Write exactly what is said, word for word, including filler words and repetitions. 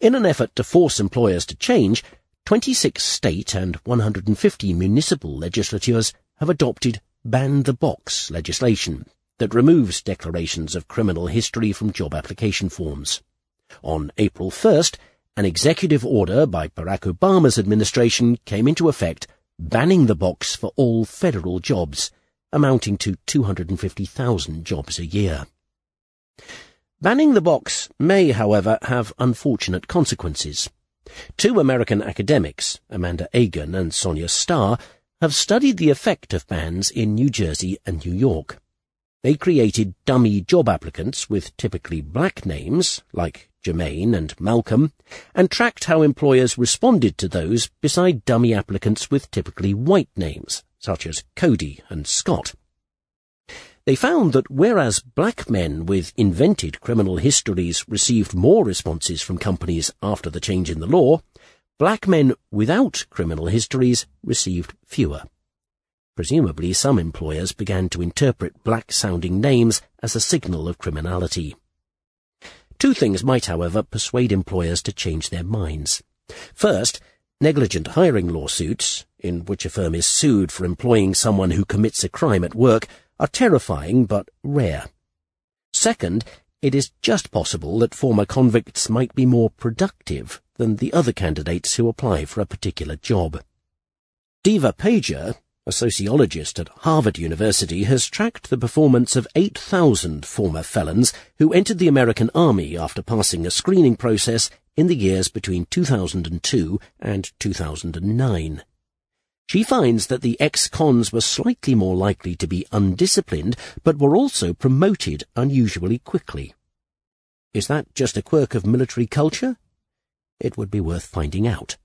In an effort to force employers to change, twenty-six state and one hundred fifty municipal legislatures have adopted ban-the-box legislation that removes declarations of criminal history from job application forms. On April first, an executive order by Barack Obama's administration came into effect, banning the box for all federal jobs, amounting to two hundred fifty thousand jobs a year. Banning the box may, however, have unfortunate consequences. Two American academics, Amanda Agan and Sonia Starr, have studied the effect of bans in New Jersey and New York. They created dummy job applicants with typically black names, like Jermaine and Malcolm, and tracked how employers responded to those beside dummy applicants with typically white names, such as Cody and Scott. They found that whereas black men with invented criminal histories received more responses from companies after the change in the law, black men without criminal histories received fewer. Presumably some employers began to interpret black-sounding names as a signal of criminality. Two things might, however, persuade employers to change their minds. First, negligent hiring lawsuits, in which a firm is sued for employing someone who commits a crime at work, are terrifying but rare. Second, it is just possible that former convicts might be more productive than the other candidates who apply for a particular job. Diva Pager, a sociologist at Harvard University, has tracked the performance of eight thousand former felons who entered the American Army after passing a screening process in the years between two thousand two and two thousand nine. She finds that the ex-cons were slightly more likely to be undisciplined, but were also promoted unusually quickly. Is that just a quirk of military culture? It would be worth finding out.